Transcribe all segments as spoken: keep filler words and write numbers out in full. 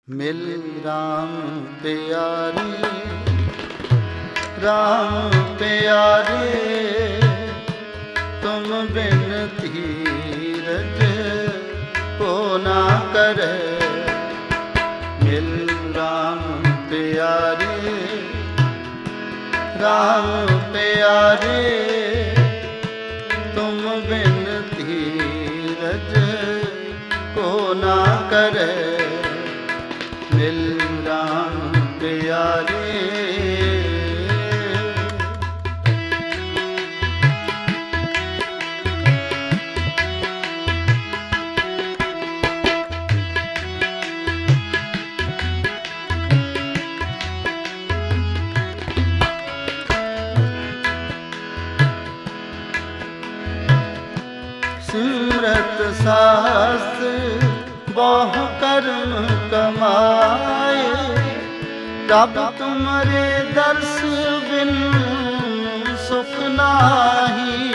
मिल राम प्यारे, राम प्यारे, तुम बिन धीरज को ना करे। मिल राम प्यारे, राम प्यारे, तुम बिन धीरज को ना करे। मिल राम प्यारे, सिमरत शास्त्र बहु कर्म कमाए, तब तुम्हारे दर्श बिन सुख नाही।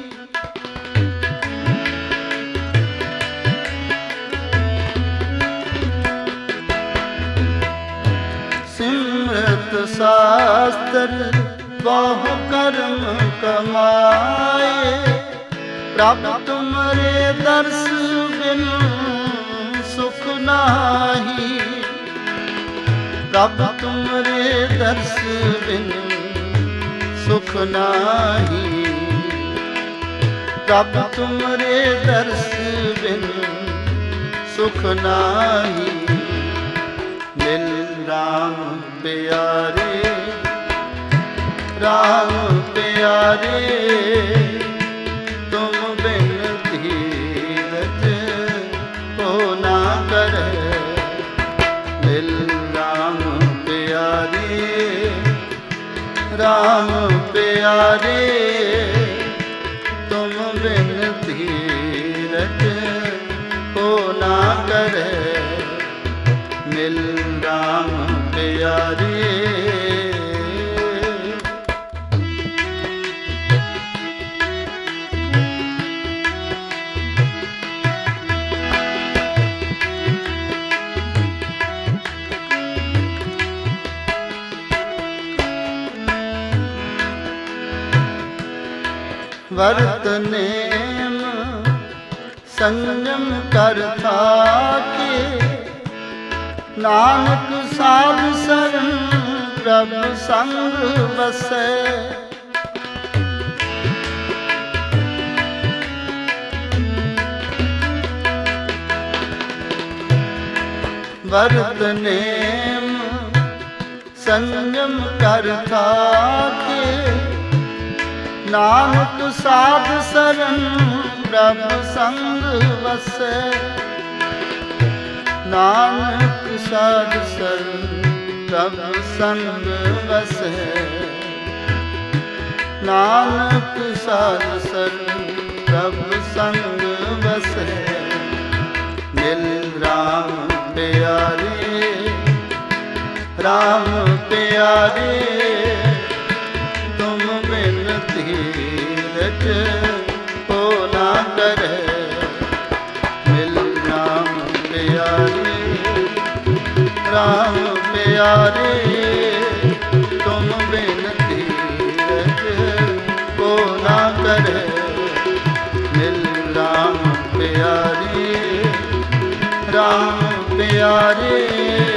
सिमरत शास्त्र बहु कर्म कमाए, प्रभु तुम्हारे दर्श बिन सुख नाही। प्रभु तुम्हारे दर्श बिन सुख नाही। प्रभु तुम्हारे दर्श बिन सुख नाही। मिल राम प्यारे, राम प्यारे, तुम बिन धीरज को ना करे। मिल राम प्यारे, राम प्यारे, तुम बिन धीरज को ना करे। मिल राम प्यारे, वर्त नेम संयम कर थाके, नानक साध शरण प्रभु संग बसै। वर्त नेम संयम कर थाके, नानक साध शरण प्रभु संग बसै। नानक साध शरण प्रभु संग बसै। नानक साध शरण प्रभु संग बसै। मिल राम प्यारे, राम प्यारे, तुम बिन धीरज को ना करे। मिल राम प्यारे, राम प्यारे, तुम बिन धीरज को ना करे। मिल राम प्यारे, राम प्यारे,